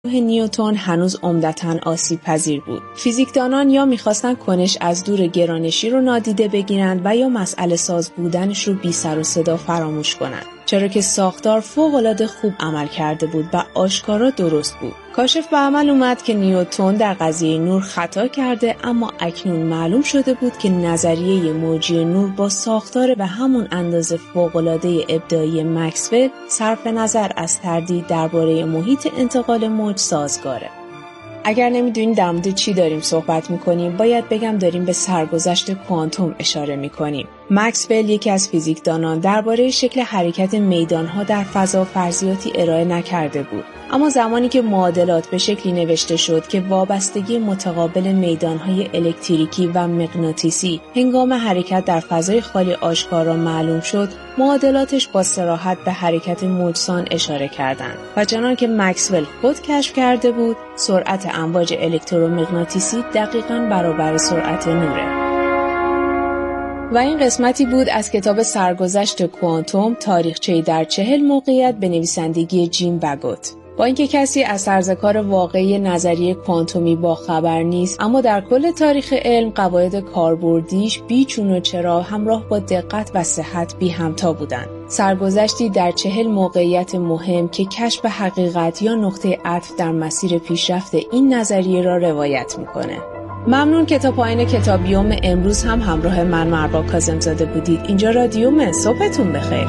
نیوتن هنوز عمدتاً آسیب پذیر بود. فیزیکدانان یا می‌خواستن کنش از دور گرانشی رو نادیده بگیرند و یا مسئله ساز بودنش رو بی سر و صدا فراموش کنند. چرا که ساختار فوق‌العاده خوب عمل کرده بود و آشکارا درست بود. کاشف به عمل اومد که نیوتن در قضیه نور خطا کرده، اما اکنون معلوم شده بود که نظریه موجی نور با ساختار به همون اندازه فوق‌العاده ابداعی مکسول صرف نظر از تردید درباره محیط انتقال موج سازگاره. اگر نمیدونید در مورد چی داریم صحبت میکنیم، باید بگم داریم به سرگذشت کوانتوم اشاره میکنیم. مکسول یکی از فیزیکدانان درباره شکل حرکت میدانها در فضا فرضیاتی ارائه نکرده بود. اما زمانی که معادلات به شکلی نوشته شد که وابستگی متقابل میدانهای الکتریکی و مغناطیسی هنگام حرکت در فضای خالی آشکارا معلوم شد، معادلاتش با صراحت به حرکت موجسان اشاره کردند و چنان که مکسول خود کشف کرده بود، سرعت امواج الکترومغناطیسی دقیقاً برابر سرعت نوره. و این قسمتی بود از کتاب سرگذشت کوانتوم، تاریخچه‌ای در 40 موقعیت به نویسندگی جیم بگوت. با اینکه کسی از طرزکار واقعی نظریه کوانتومی با خبر نیست، اما در کل تاریخ علم قواعد کاربردیش بی چون و چرا همراه با دقت و صحت بی همتا بودند. سرگذشتی در 40 موقعیت مهم که کشف حقیقت یا نقطه عطف در مسیر پیشرفت این نظریه را روایت میکنه. ممنون که تا پایین کتابیوم امروز هم همراه من مروا کاظم‌زاده بودید. اینجا رادیوم، صبحتون بخیر.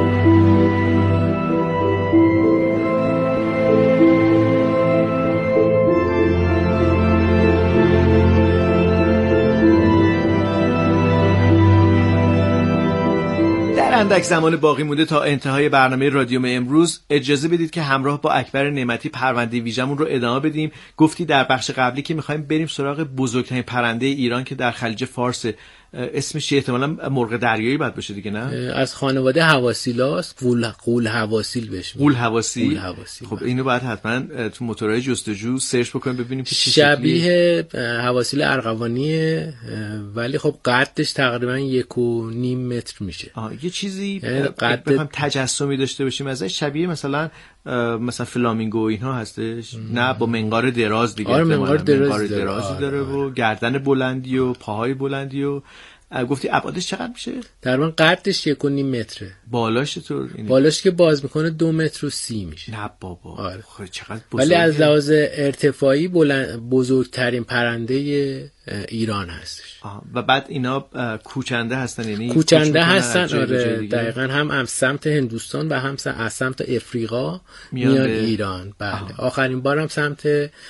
اندک زمان باقی مونده تا انتهای برنامه رادیوم امروز. اجازه بدید که همراه با اکبر نعمتی پرونده ویژمون رو ادامه بدیم. گفتی در بخش قبلی که می‌خوایم بریم سراغ بزرگترین پرنده ایران که در خلیج فارس. اسمش احتمالاً مرغ دریایی باید باشه دیگه، نه؟ از خانواده حواسیلاست. قول حواسیل بهش میگن. قول حواسیل. خب اینو باید حتما تو موتورهای جستجو سرچ بکنیم ببینیم که شبیه حواسیل ارغوانیه، ولی خب قدش تقریبا 1.5 متر میشه. یه چیزی بخوام تجسمی داشته باشیم ازش، شبیه مثلا فلامینگو اینها هستش. نه با منقار دراز دیگه. آره منقار درازی داره و گردن بلندی و پاهای بلندی و گفتی ابعادش چقدر میشه؟ تقریبا قدش 1.5 متره. بالاش تو بالاش که باز میکنه 2.30 متر میشه. نه بابا. آره. خب چقدر بزرگه. ولی از لحاظ ارتفاعی بزرگترین پرنده ایران هستش. و بعد اینا کوچنده هستن، یعنی کوچنده هستن. آره دقیقاً هم سمت هندوستان و هم از سمت افریقا میان ایران. بله. آخرین بارم سمت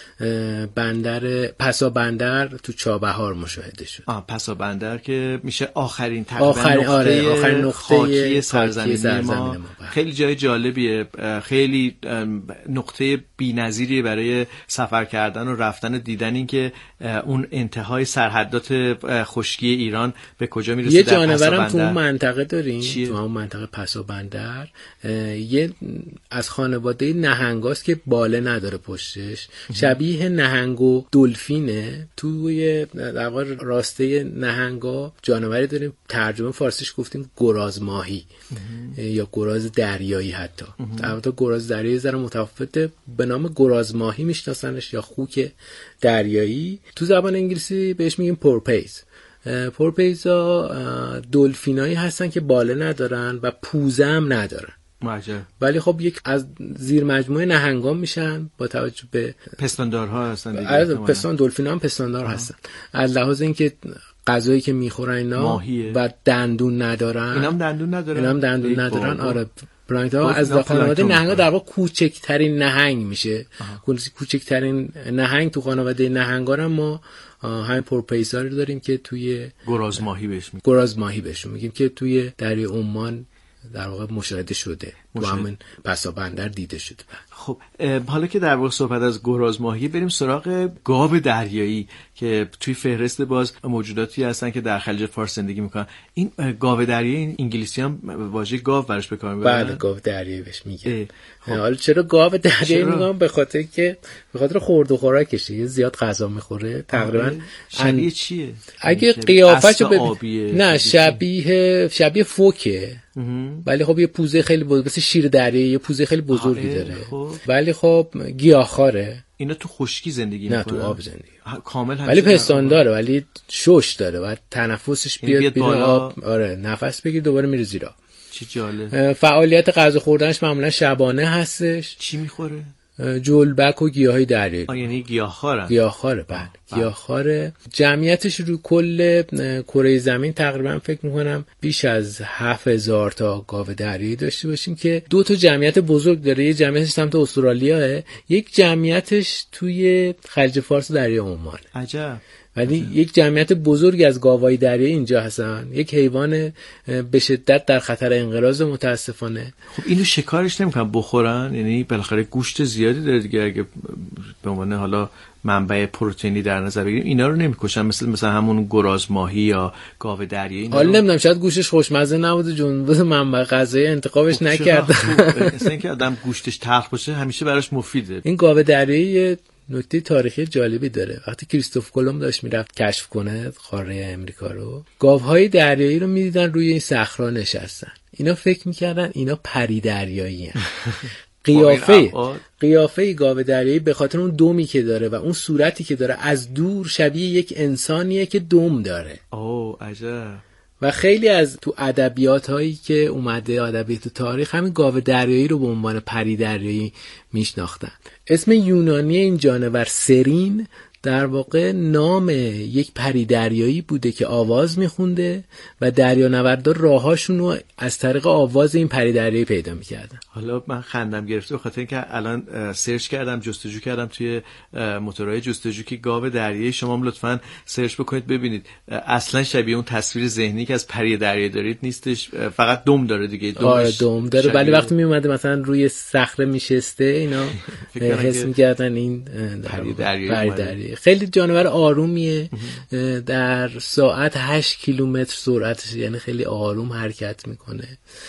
بندر پسا بندر تو چابهار مشاهده شد. پسا بندر که میشه آخرین نقطه خاکی سرزمین ما. خیلی جای جالبیه، خیلی نقطه بی‌نظیریه برای سفر کردن و رفتن و دیدن این که اون انتهای سرحدات خشکی ایران به کجا میرسه. یه جانورم تو اون منطقه داریم. تو اون منطقه پسا بندر یه از خانواده نهنگاست که باله نداره پشتش، شبیه نهنگ و دلفینه. توی در واقع راسته نهنگا جانوری داریم، ترجمه فارسیش گفتیم گراز ماهی یا گراز دریایی. حتی البته گراز دریایی ذره متفاوته، به نام گراز ماهی میشناسنش یا خوک دریایی. تو زبان انگلیسی بهش میگیم پورپیز. پورپیزا دلفینایی هستن که باله ندارن و پوزه هم ندارن. ولی خب یک از زیر مجموعه نهنگان میشن با توجه به پستاندارها هستن دیگه. دلفینا هم پستاندار هستن. از لحاظ اینکه غذایی که میخورن اینا و دندون ندارن. اینا هم دندون ندارن. آره پلانکتون از خانواده نهنگا در واقع کوچکترین نهنگ میشه. کوچکترین نهنگ تو خانواده نهنگا هم ما همین پورپیزا رو داریم که توی گراز ماهی بهش میگیم که توی دریای عمان در واقع مشاهده شده. تو همین پسا بندر دیده شده. خب حالا که در واقع صحبت از گراز ماهی، بریم سراغ گاو دریایی که توی فهرست باز موجوداتی هستن که در خلیج فارس زندگی میکنن. این گاو دریایی انگلیسی هم واژه گاو براش به کار میبرن. بله گاو دریایی بهش میگن. حالا چرا گاو دریایی میگم؟ به خاطر خورد و خوراکشه، یه زیاد غذا میخوره. تقریبا شبیه چیه؟ اگه قیافه‌شو نه شبیه فوکه. ولی خب یه پوزه خیلی مثل شیر دریایی یه پوزه خیلی بزرگی داره. ولی خب گیاهخواره. اینا تو خشکی زندگی میکنن؟ نه تو آب زندگی کامل. ولی پستان داره، ولی شش داره و تنفسش بیاد آب. آره نفس بگیر دوباره میره زیر آب. چه جالب. فعالیت غذا خوردنش معمولا شبانه هستش. چی میخوره؟ جلبک و گیاهای دریایی. یعنی گیاهخواره. گیاهخواره بله. گیاهخواره. جمعیتش رو کل کره زمین تقریبا فکر میکنم بیش از 7000 تا گاو دریایی داشته باشیم که 2 تا جمعیت بزرگ داره. یه جمعیتش سمت استرالیاه، یک جمعیتش توی خلیج فارس و دریای عمان. عجب. ولی یک جمعیت بزرگی از گاوهای دریایی اینجا هستن. یک حیوان به شدت در خطر انقراض متاسفانه. خب اینو شکارش نمیکنن بخورن؟ یعنی بالاخره گوشت زیادی داره دیگه، اگه به عنوان حالا منبع پروتئینی در نظر بگیریم اینا رو نمیکشن مثلا همون گراز ماهی یا گاو دریایی؟ حالا نمیدونم شاید گوشتش خوشمزه نبوده، جنبش منبع غذایی انتخابش نکرده. اصلا اینکه آدم گوشتش تلخ باشه همیشه براش مفیده. این گاو دریایی نکته تاریخی جالبی داره. وقتی کریستوف کلمب داشت میرفت کشف کنه قاره امریکا رو، گاوهای دریایی رو میدیدن روی این صخره نشستن. اینا فکر میکردن اینا پری دریایی هستن. قیافه گاو دریایی به خاطر اون دمی که داره و اون صورتی که داره از دور شبیه یک انسانیه که دم داره. عجب. و خیلی از تو ادبیات هایی که اومده، ادبیات تاریخ، همین گاو دریایی رو به عنوان پری دریایی میشناختن. اسم یونانی این جانور سرین در واقع نام یک پری دریایی بوده که آواز میخونده و دریانوردان راهاشون رو از طریق آواز این پری دریایی پیدا میکردن. حالا من خندم گرفته بخاطر اینکه الان سرچ کردم، جستجو کردم توی موتورهای جستجو که گاو دریایی، شما هم لطفاً سرچ بکنید ببینید اصلا شبیه اون تصویر ذهنی که از پری دریایی دارید نیستش، فقط دم داره دیگه. دم داره ولی وقتی میومده مثلا روی صخره میشسته اینا حس میکردن این پری دریایی. خیلی جانور آرومیه، در ساعت 8 کیلومتر سرعتش، یعنی خیلی آروم حرکت میکنه.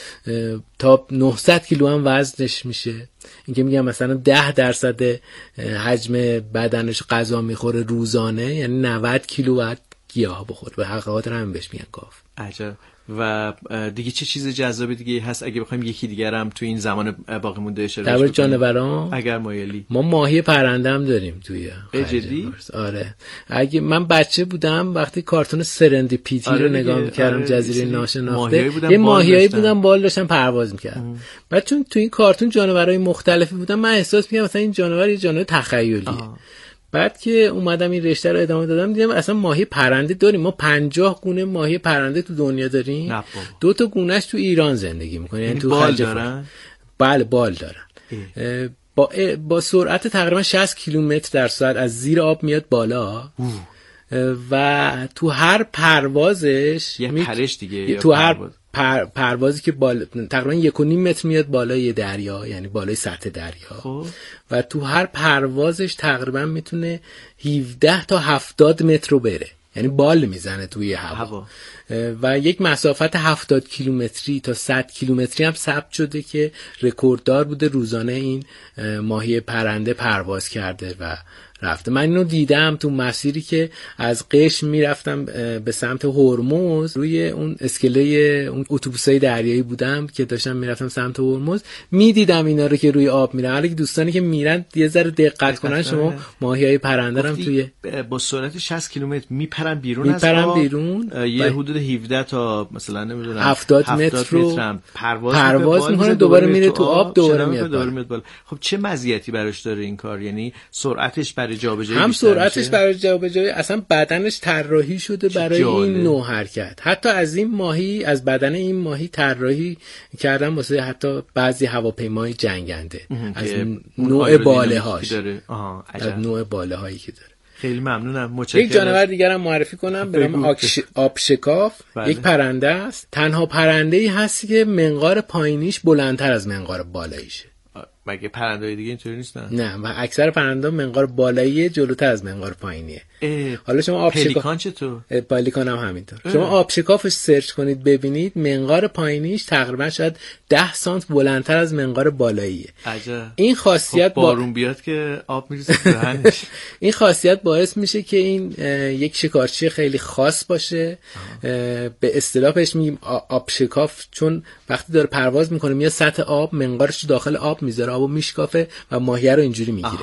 تا 900 کیلو هم وزنش میشه. اینکه میگم مثلا 10% حجم بدنش غذا میخوره روزانه، یعنی 90 کیلو باید گیاه بخوره. به حقیقت هم بهش میگن گاو. عجب. و دیگه چه چیز جذاب دیگه هست اگه بخوایم یکی دیگر هم تو این زمان باقی مونده اشاره کنیم؟ جانوران اگر مایلی، ما ماهی پرنده هم داریم توی جدی؟ آره. اگه من بچه بودم وقتی کارتون سرندیپیتی رو نگاه میکردم، جزیره ناشناخته، یه ماهیایی بودن بال داشتن پرواز میکردن. بعد چون تو این کارتون جانورای مختلفی بودن من احساس میکردم مثلا این جانور یه جانور تخیلیه. بعد که اومدم این رشته رو ادامه دادم دیدم اصلا ماهی پرنده داریم. ما 50 گونه ماهی پرنده تو دنیا داریم. 2 تا گونهش تو ایران زندگی میکنه، یعنی تو بال دارن. بله بال دارن. با سرعت تقریبا 60 کیلومتر در ساعت از زیر آب میاد بالا. و تو هر پروازش یه پرش دیگه، تو هر پروازی که تقریبا 1.5 متر میاد بالای دریا، یعنی بالای سطح دریا. و تو هر پروازش تقریبا میتونه 17 تا 70 متر رو بره، یعنی بال میزنه توی هوا. و یک مسافت 70 کیلومتری تا 100 کیلومتری هم ثبت شده که رکورددار بوده روزانه این ماهی پرنده پرواز کرده و رفته. من اینو دیدم تو مسیری که از قشم میرفتم به سمت هرمز، روی اون اسکله اون اتوبوسای دریایی بودم که داشتم میرفتم سمت هرمز، میدیدم اینا رو که روی آب میرن. حالا دوستانی که میرن یه ذره دقت کنن، شما ماهیای پرنده هم توی با سرعت 60 کیلومتر میپرن بیرون از آب، یه حدود 17 تا مثلا نمیدونم 70 متر رو پرواز میکنه، دوباره میره تو آب، دوباره میاد بالا. خب چه مزیتی براش داره این کار؟ یعنی سرعتش برای جابجایی هم سرعتش برای جابجایی، اصلا بدنش طراحی شده برای این نوع حرکت. حتی از این ماهی، از بدن این ماهی طراحی کردن واسه حتی بعضی هواپیمای جنگنده از نوع باله‌هاش، از نوع باله‌هایی که داره. خیلی ممنونم. متشکرم. یک جانور دیگرم معرفی کنم به نام آبشکاف. یک پرنده است، تنها پرنده‌ای هست که منقار پایینیش بلندتر از منقار بالاییشه. مگه پرنده‌های دیگه اینطوری نیستن؟ نه، و اکثر پرنده‌ها منقار بالایی جلوتر از منقار پایینیه. حالا شما آب پلیکان چطور؟ پلیکان هم همینطور. شما آب شکافش سرچ کنید ببینید منقار پایینیش تقریبا شاید 10 سانت بلندتر از منقار بالاییه. عجب. این خاصیت بارون بیاد که آب میریزه دهنش. این خاصیت باعث میشه که این یک شکارچی خیلی خاص باشه. به اصطلاح بهش میگیم آب شکاف، چون وقتی داره پرواز میکنه میاد سطح آب، منقارش رو داخل آب میذاره، آبو میشکافه و ماهیه رو اینجوری میگیره.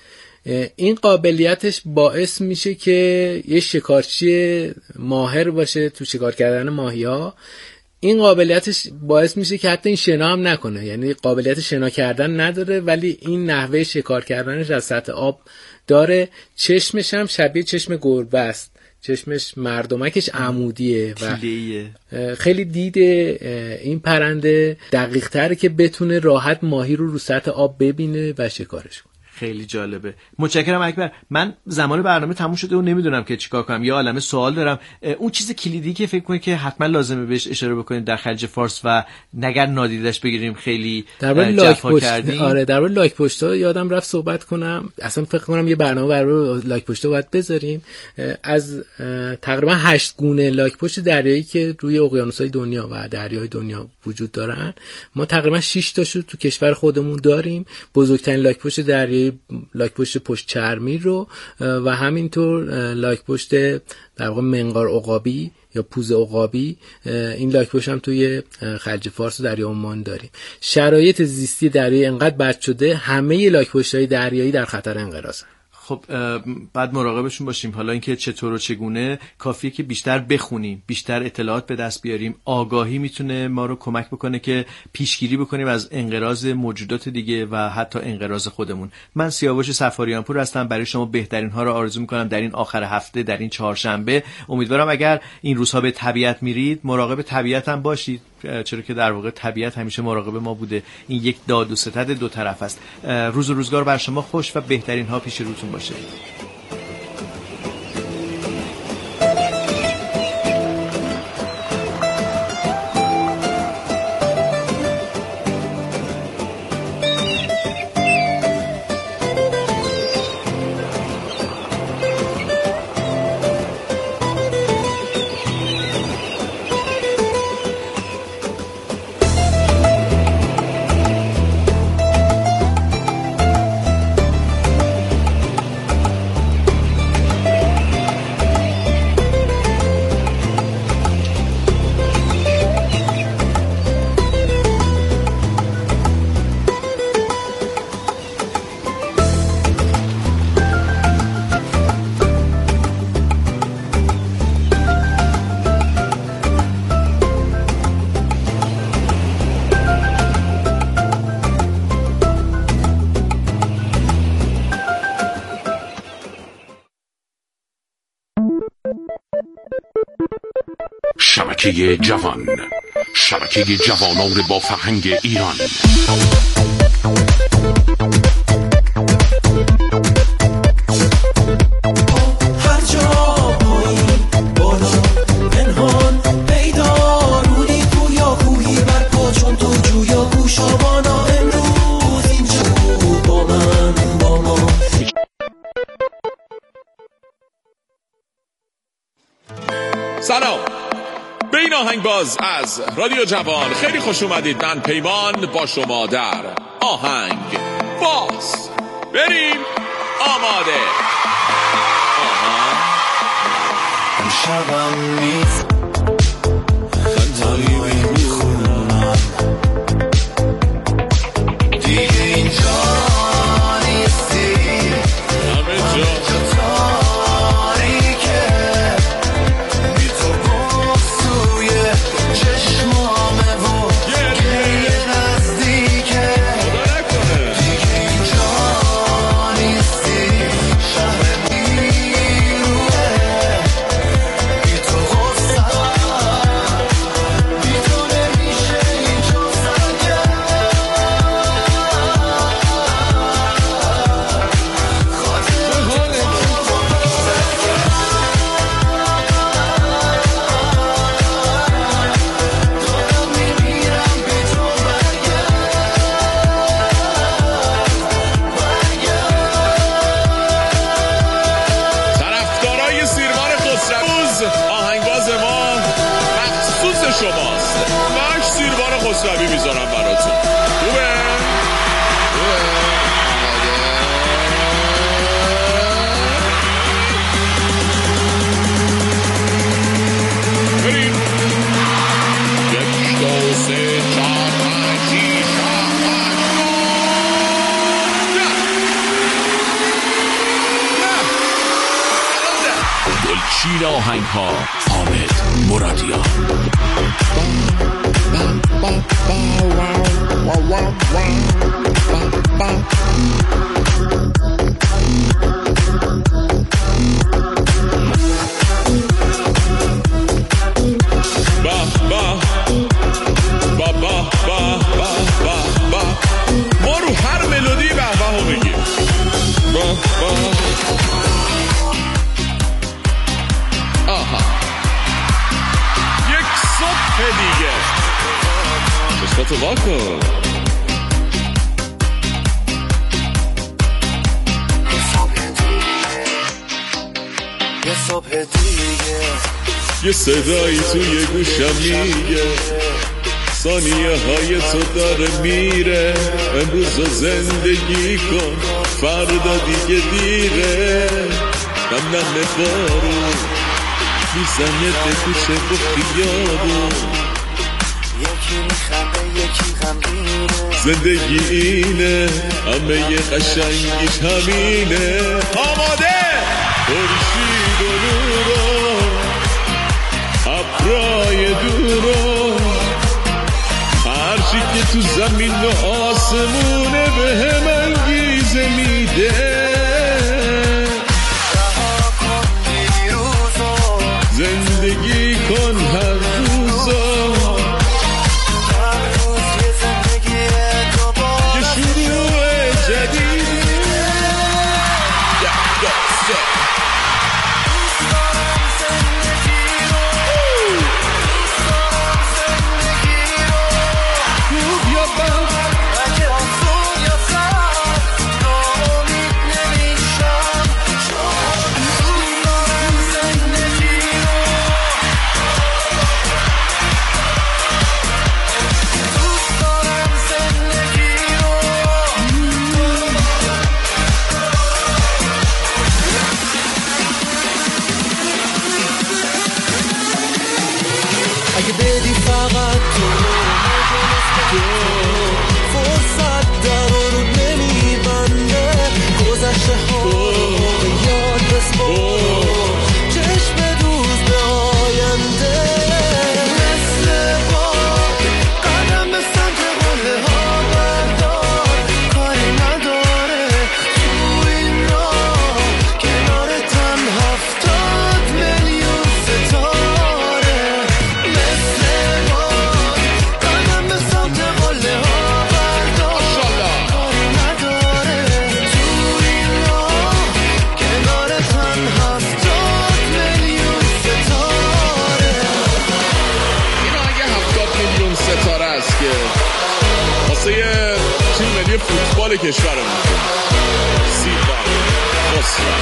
این قابلیتش باعث میشه که یه شکارچی ماهر باشه تو شکار کردن ماهی‌ها. این قابلیتش باعث میشه که حتی این شنا هم نکنه، یعنی قابلیت شنا کردن نداره ولی این نحوه شکار کردنش از سطح آب داره. چشمش هم شبیه چشم گربه است، چشمش مردمکش عمودیه و خیلی دید این پرنده دقیق تره که بتونه راحت ماهی رو سطح آب ببینه و شکارش کنه. خیلی جالبه. متشکرم اکبر. من زمان برنامه تموم شده و نمیدونم که چیکار کنم. یه عالمه سوال دارم. اون چیز کلیدی که فکر کنید که حتما لازمه بهش اشاره بکنید در خلیج فارس و نگر نادیدش بگیریم خیلی جفا کردیم. آره در مورد لاک پشتا یادم رفت صحبت کنم. اصلا فکر کنم یه برنامه برای لاک پشتا باید بذاریم. از تقریبا 8 گونه لاک پشت دریایی که روی اقیانوس‌های دنیا و دریاهای دنیا وجود دارن، ما تقریبا 6 تاشو تو کشور خودمون داریم. بزرگترین لاک پشت دریایی لاک پشت پشت چرمی رو و همینطور لاک پشت در واقع منقار عقابی یا پوز عقابی، این لاک پشت هم توی خلیج فارس و دریا عمان داریم. شرایط زیستی دریایی انقدر بد شده همه لاک پشت‌های دریایی در خطر انقراضن. خب بعد مراقبشون باشیم. حالا اینکه چطور و چگونه کافیه که بیشتر بخونیم، بیشتر اطلاعات به دست بیاریم. آگاهی میتونه ما رو کمک بکنه که پیشگیری بکنیم از انقراض موجودات دیگه و حتی انقراض خودمون. من سیاوش سفاریانپور هستم. برای شما بهترین ها رو آرزو میکنم در این آخر هفته، در این چهارشنبه. امیدوارم اگر این روزها به طبیعت میرید مراقب طبیعت هم باشید، چرا که در واقع طبیعت همیشه مراقب ما بوده. این یک داد و ستد دو طرف است. روز و روزگار بر شما خوش و بهترین ها پیش روتون باشه. شبکه جوان، شبکه جوانان با فرهنگ ایران. هر جا پایین بالا پنهان پیدا، رودی تو یا کوهی برپا چون تو جویا گوشابانا. امروز اینجا با من با ما. سلام، به این آهنگ باز از رادیو جوان خیلی خوش اومدید. من پیمان با شما در آهنگ باز. بریم. آماده. امشبم نیست خطایی میخونم دیگه اینجا نیستی، همه جا ماشین آهنگ ها حامد مرادیان. ما رو هر ملودی به ها میگیم. آها یک صبح دیگه چشماتو واکن. یه صبح دیگه یه صدایی توی گوشم میگه ثانیه های تو داره میره، امروز رو زندگی کن فردا دیگه دیره. نم بارون میزنه به گوشه و خیابون، یکی میخنده یکی غمگینه، زندگی اینه همه ی قشنگیش همینه. آماده خورشید و نورا ابرای دورا، هرچی که تو زمین و آسمونه به هم انگیزه میده. زندگی کن هر روزا، هر روز یه زندگی دوباره، یه شروع جدید. دوست دارم زندگی رو، دوست دارم زندگی رو، خوب یا بد اگه آسون یا سخت ناامید نمیشم، چون دوست دارم زندگی رو، دوست دارم زندگی رو. اگه بدی فقط تو فرصت در رو نمیبنده، گذشته ها به یاد بسپار، چشم دوز به آینده. مثل باد قدم به سمت قله ها بردار، کاری نداره تو این راه کنار تن 70 میلیون ستاره. مثل باد قدم به سمت قله ها بردار، کاری نداره تو این راه کنار تن 70 میلیون ستاره. اینا اگه 70 میلیون ستاره است که واسه تیم ملی فوتبال کشورمون سیبا خسرو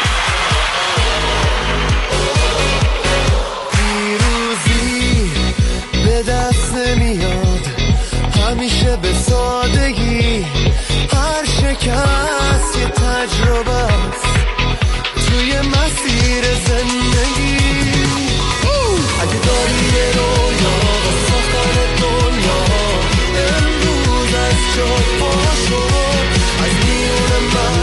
پیروزی به دست نمیاد همیشه به سادگی، هر شکست یه تجربه است توی مسیر زندگی. اگه داری یه رویا با ساختن دنیا، امروز از جا پاشو، از میون من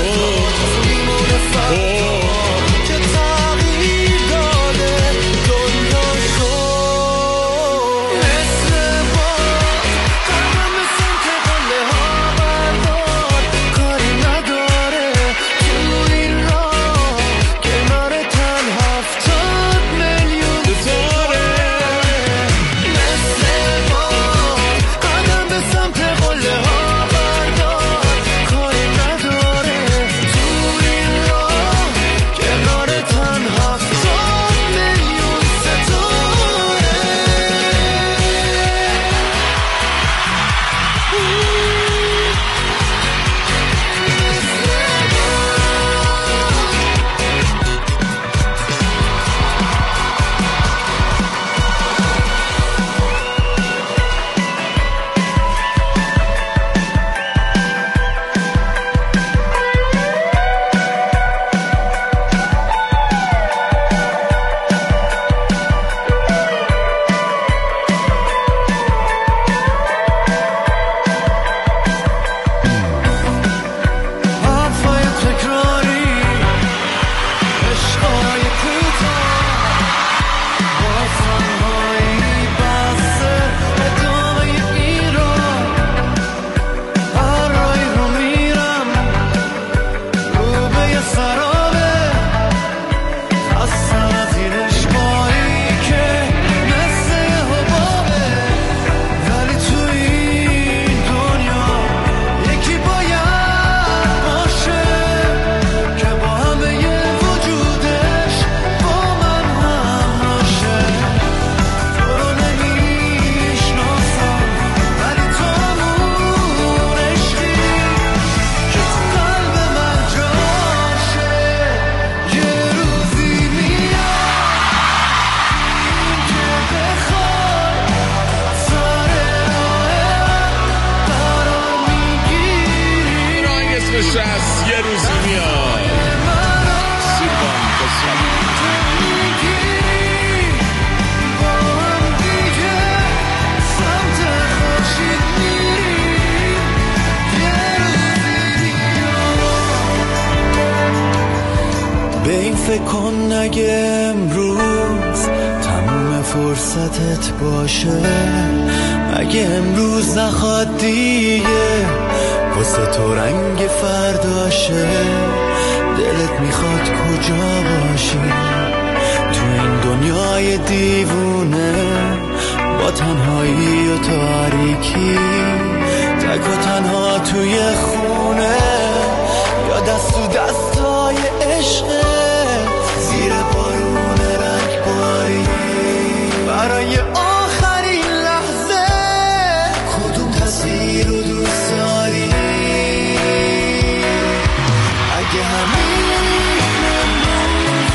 به این فکر کن اگه امروز تموم فرصتت باشه، اگه امروز نخواد دیگه واسه تو رنگ فرداشه، دلت میخواد کجا باشی تو این دنیای دیوونه، با تنهایی و تاریکی، تک و تنها توی خونه، یا دست تو دستای عشقت زیر بارون رنگباری. برای آخرین لحظه کدوم تصویر رو دوست داری؟ اگه همین امروز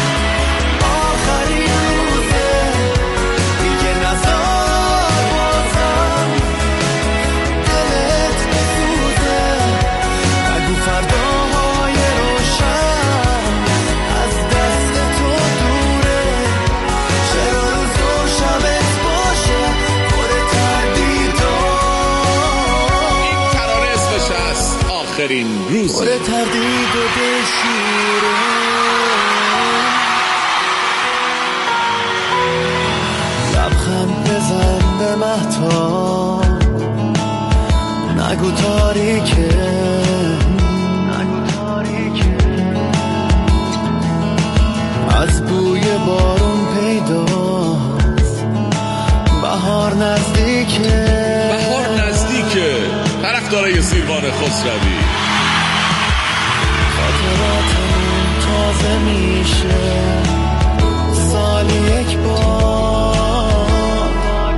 آخرین روزه، دیگه نذار بازم دلت بسوزه، نگو فرداهای روشن از دست تو دوره، چرا روز و شبت باشه پر تردیدا. این ترانه اسمش هست آخرین روز، پر تردید و دشوره. لبخند بزن به مهتاب، نگو تاریکه، از بوی بارون پیداست بهار نزدیکه. بهار نزدیکه. طرفدارای سیروان خسروی، خاطراتمون تازه میشه سالی یک بار،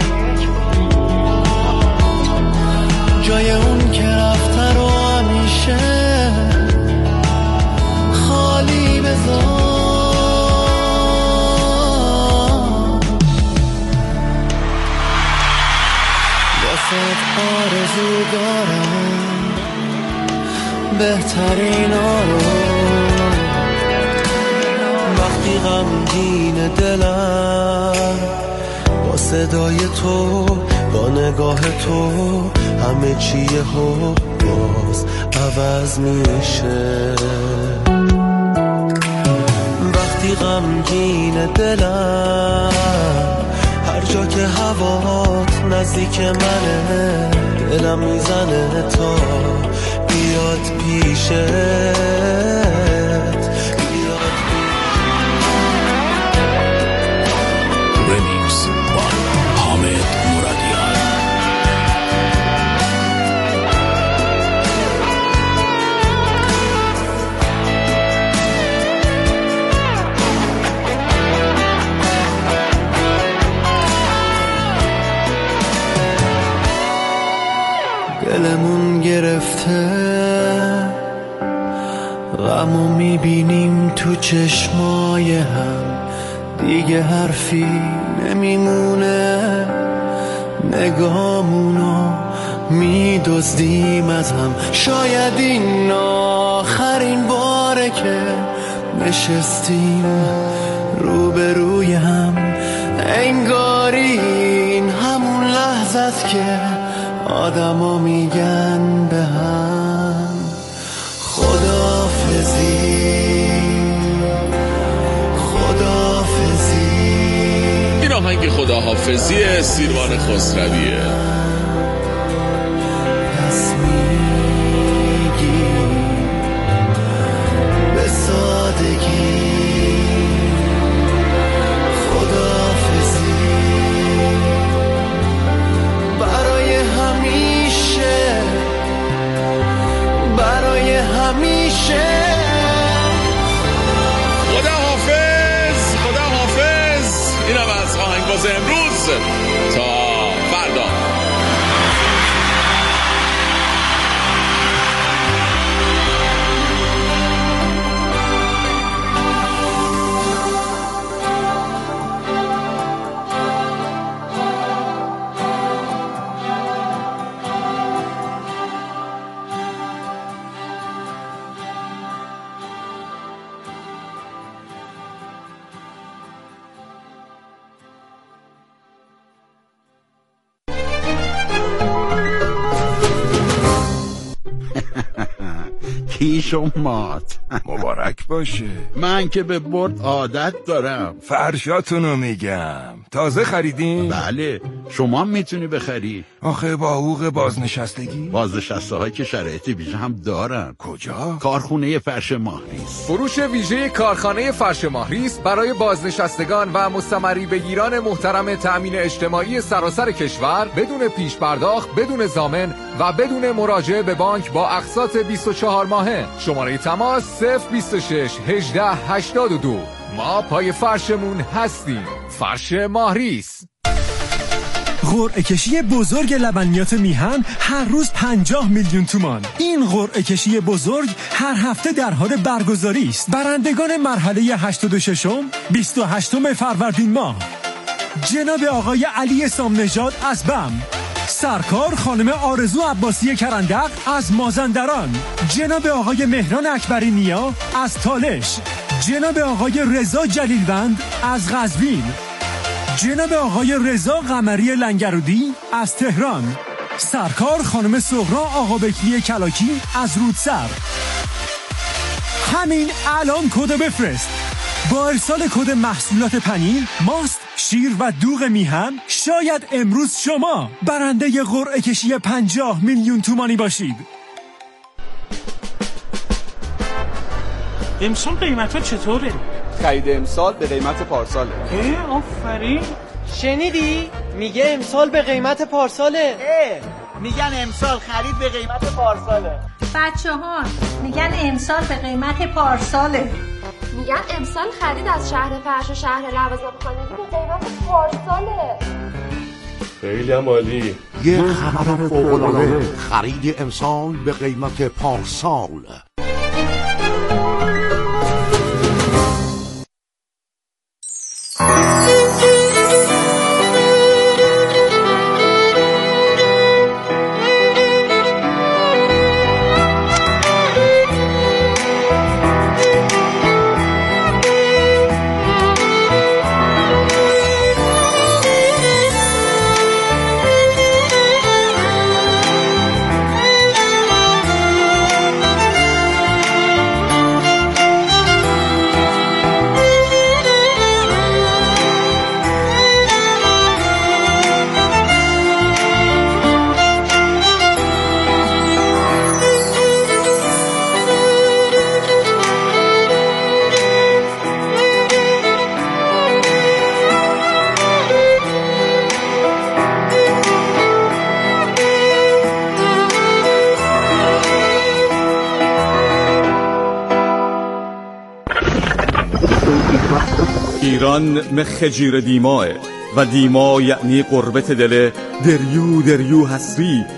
جای اون که رفته رو همیشه خالی بذار. واسه آرزو دارم بهترین رو، وقتی غمگین دلم با صدای تو، با نگاه تو، همه چیه ها باز عوض میشه. وقتی غمگین دلم هر جا که هوات نزدیک منه، دلم میزنه تا بیاد پیشت، بیاد رمیکس با حامد مرادیان. دلمون گرفته غمو میبینیم تو چشمای هم، دیگه حرفی نمیمونه، نگامونو میدزدیم از هم. شاید این آخرین باره که نشستیم روبروی هم، انگاری این همون لحظه است که آدما میگن به هم خداحافظی، خداحافظی. این آهنگ خداحافظی سیروان خسرویه. پس میگی به سادگی خداحافظی، برای همیشه، برای همیشه. خداحافظ، خداحافظ. اینم از آهنگباز امروز. تا فردا. کیش و مات. مبارک باشه. من که به برد عادت دارم. فرشاتونو میگم. تازه خریدین؟ بله. شما میتونی بخری. آخه با حقوق بازنشستگی؟ بازنشسته هایی که شرایط ویژه هم دارن. کجا؟ کارخونه فرش ماهریس. فروش ویژه کارخانه فرش ماهریس برای بازنشستگان و مستمری بگیران محترم تأمین اجتماعی سراسر کشور بدون پیش پرداخت، بدون ضامن و بدون مراجعه به بانک با اقساط 24 ماهه. شماره تماس 026 18 82. ما پای فرشمون هستیم. فرش ماهریس. قرعه کشی بزرگ لبنیات میهن هر روز 50 میلیون تومان. این قرعه کشی بزرگ هر هفته در حال برگزاری است. برندگان مرحله 86م 28 فروردین ماه: جناب آقای علی سامنژاد از بم، سرکار خانم آرزو عباسی کرندق از مازندران، جناب آقای مهران اکبری نیا از تالش، جناب آقای رضا جلیلوند از قزوین، جناب آقای رضا قمری لنگرودی از تهران، سرکار خانم سهرا آقابکری کلاکی از رودسر. همین الان کد بفرست. با ارسال کد محصولات پنیر، ماست، شیر و دوغ میهن شاید امروز شما برنده قرعه کشی 50 میلیون تومانی باشید. امسال قیمتا چطوره؟ خرید امسال به قیمت پارساله. آفرین. شنیدی؟ میگه امسال به قیمت پارساله. میگن امسال خرید به قیمت پارساله. بچه‌ها میگن امسال به قیمت پارساله. میگن امسال خرید از شهر فرش و شهر لوازم خانگی به قیمت پارساله. خیلی عالی. یه خبر فوق‌العاده، خرید امسال به قیمت پارسال. ایران مخجیر دیماه و دیما یعنی قربت دل دریو دریو حسری